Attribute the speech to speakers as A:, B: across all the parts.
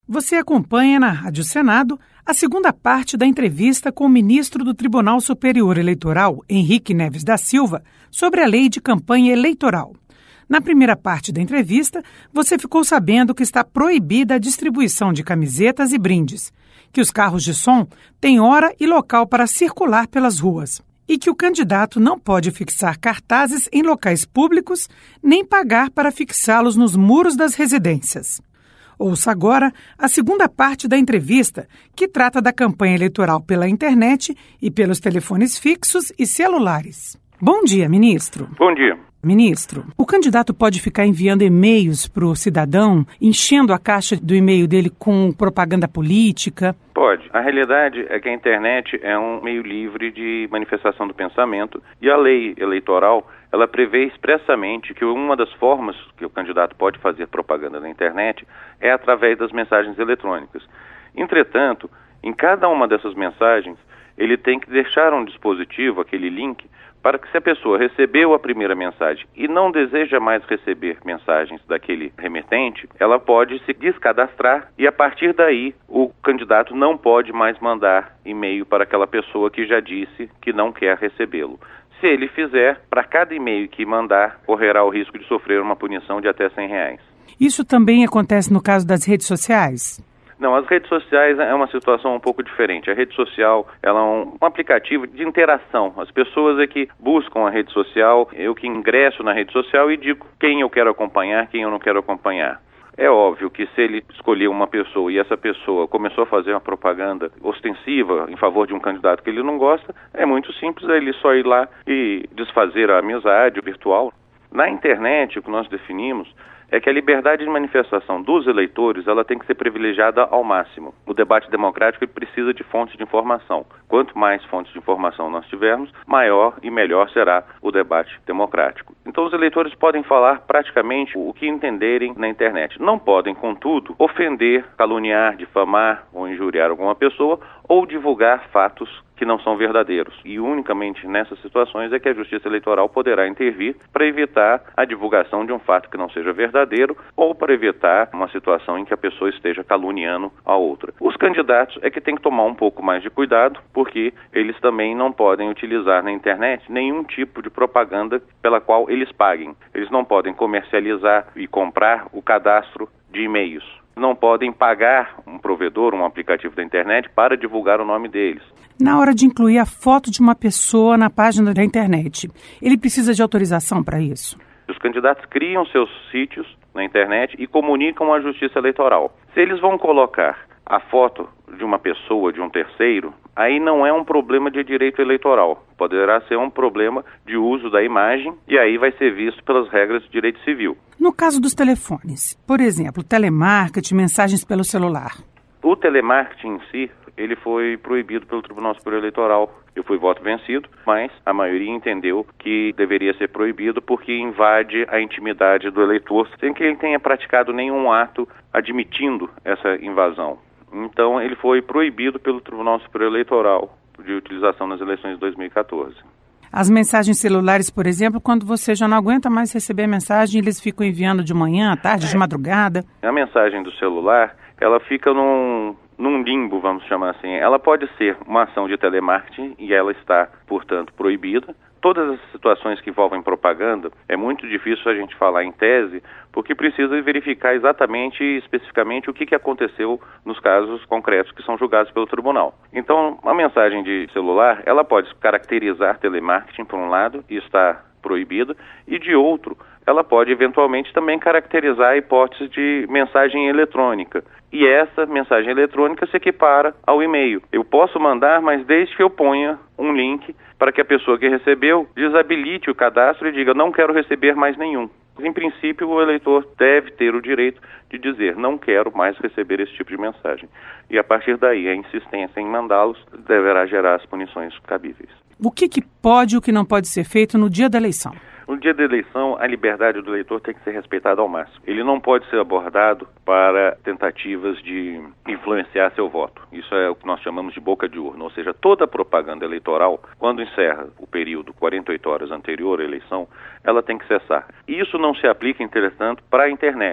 A: Você acompanha na Rádio Senado a segunda parte da entrevista com o ministro do Tribunal Superior Eleitoral, Henrique Neves da Silva, sobre a lei de campanha eleitoral. Na primeira parte da entrevista, você ficou sabendo que está proibida a distribuição de camisetas e brindes, que os carros de som têm hora e local para circular pelas ruas e que o candidato não pode fixar cartazes em locais públicos nem pagar para fixá-los nos muros das residências. Ouça agora a segunda parte da entrevista, que trata da campanha eleitoral pela internet e pelos telefones fixos e celulares. Bom dia, ministro.
B: Bom dia.
A: Ministro, o candidato pode ficar enviando e-mails para o cidadão, enchendo a caixa do e-mail dele com propaganda política?
B: Pode. A realidade é que a internet é um meio livre de manifestação do pensamento e a lei eleitoral, ela prevê expressamente que uma das formas que o candidato pode fazer propaganda na internet é através das mensagens eletrônicas. Entretanto, em cada uma dessas mensagens, ele tem que deixar um dispositivo, aquele link, para que se a pessoa recebeu a primeira mensagem e não deseja mais receber mensagens daquele remetente, ela pode se descadastrar e a partir daí o candidato não pode mais mandar e-mail para aquela pessoa que já disse que não quer recebê-lo. Se ele fizer, para cada e-mail que mandar, correrá o risco de sofrer uma punição de até R$100.
A: Isso também acontece no caso das redes sociais?
B: Não, as redes sociais é uma situação um pouco diferente. A rede social ela é um aplicativo de interação. As pessoas é que buscam a rede social, eu que ingresso na rede social e digo quem eu quero acompanhar, quem eu não quero acompanhar. É óbvio que se ele escolher uma pessoa e essa pessoa começou a fazer uma propaganda ostensiva em favor de um candidato que ele não gosta, é muito simples ele só ir lá e desfazer a amizade virtual. Na internet, o que nós definimos é que a liberdade de manifestação dos eleitores ela tem que ser privilegiada ao máximo. O debate democrático ele precisa de fontes de informação. Quanto mais fontes de informação nós tivermos, maior e melhor será o debate democrático. Então os eleitores podem falar praticamente o que entenderem na internet. Não podem, contudo, ofender, caluniar, difamar ou injuriar alguma pessoa ou divulgar fatos que não são verdadeiros. E unicamente nessas situações é que a Justiça Eleitoral poderá intervir para evitar a divulgação de um fato que não seja verdadeiro ou para evitar uma situação em que a pessoa esteja caluniando a outra. Os candidatos é que têm que tomar um pouco mais de cuidado, porque eles também não podem utilizar na internet nenhum tipo de propaganda pela qual eles paguem. Eles não podem comercializar e comprar o cadastro de e-mails. Não podem pagar um provedor, um aplicativo da internet para divulgar o nome deles.
A: Na hora de incluir a foto de uma pessoa na página da internet, ele precisa de autorização para isso?
B: Os candidatos criam seus sítios na internet e comunicam à Justiça Eleitoral. Se eles vão colocar a foto de uma pessoa, de um terceiro, aí não é um problema de direito eleitoral. Poderá ser um problema de uso da imagem e aí vai ser visto pelas regras de direito civil.
A: No caso dos telefones, por exemplo, telemarketing, mensagens pelo celular.
B: O telemarketing em si, ele foi proibido pelo Tribunal Superior Eleitoral. Eu fui voto vencido, mas a maioria entendeu que deveria ser proibido porque invade a intimidade do eleitor, sem que ele tenha praticado nenhum ato admitindo essa invasão. Então, ele foi proibido pelo Tribunal Superior Eleitoral de utilização nas eleições de 2014.
A: As mensagens celulares, por exemplo, quando você já não aguenta mais receber a mensagem, eles ficam enviando de manhã, à tarde, de madrugada? A
B: mensagem do celular, ela fica num limbo, vamos chamar assim. Ela pode ser uma ação de telemarketing e ela está, portanto, proibida. Todas as situações que envolvem propaganda, é muito difícil a gente falar em tese, porque precisa verificar exatamente e especificamente o que aconteceu nos casos concretos que são julgados pelo tribunal. Então, a mensagem de celular, ela pode caracterizar telemarketing, por um lado, e está proibida, e de outro, ela pode eventualmente também caracterizar a hipótese de mensagem eletrônica. E essa mensagem eletrônica se equipara ao e-mail. Eu posso mandar, mas desde que eu ponha um link para que a pessoa que recebeu desabilite o cadastro e diga não quero receber mais nenhum. Em princípio, o eleitor deve ter o direito de dizer não quero mais receber esse tipo de mensagem. E a partir daí, a insistência em mandá-los deverá gerar as punições cabíveis.
A: O que pode e o que não pode ser feito no dia da eleição?
B: No dia da eleição, a liberdade do eleitor tem que ser respeitada ao máximo. Ele não pode ser abordado para tentativas de influenciar seu voto. Isso é o que nós chamamos de boca de urna, ou seja, toda propaganda eleitoral, quando encerra o período 48 horas anterior à eleição, ela tem que cessar. Isso não se aplica, entretanto, para a internet.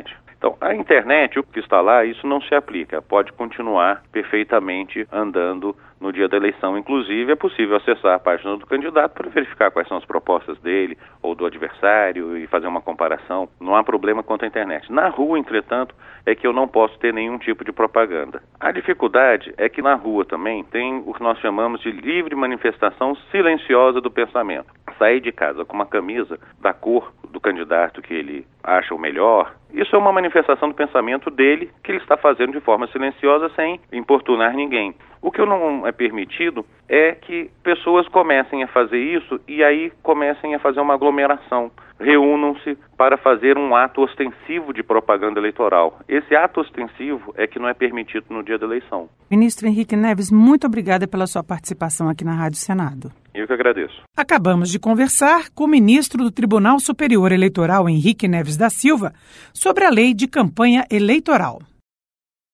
B: Então, a internet, o que está lá, isso não se aplica. Pode continuar perfeitamente andando no dia da eleição. Inclusive, é possível acessar a página do candidato para verificar quais são as propostas dele ou do adversário e fazer uma comparação. Não há problema quanto à internet. Na rua, entretanto, é que eu não posso ter nenhum tipo de propaganda. A dificuldade é que na rua também tem o que nós chamamos de livre manifestação silenciosa do pensamento. Sair de casa com uma camisa da cor do candidato que ele acha o melhor, isso é uma manifestação do pensamento dele que ele está fazendo de forma silenciosa sem importunar ninguém. O que não é permitido é que pessoas comecem a fazer isso e aí comecem a fazer uma aglomeração. Reúnam-se para fazer um ato ostensivo de propaganda eleitoral. Esse ato ostensivo é que não é permitido no dia da eleição.
A: Ministro Henrique Neves, muito obrigada pela sua participação aqui na Rádio Senado.
B: Eu que agradeço.
A: Acabamos de conversar com o ministro do Tribunal Superior Eleitoral, Henrique Neves da Silva, sobre a lei de campanha eleitoral.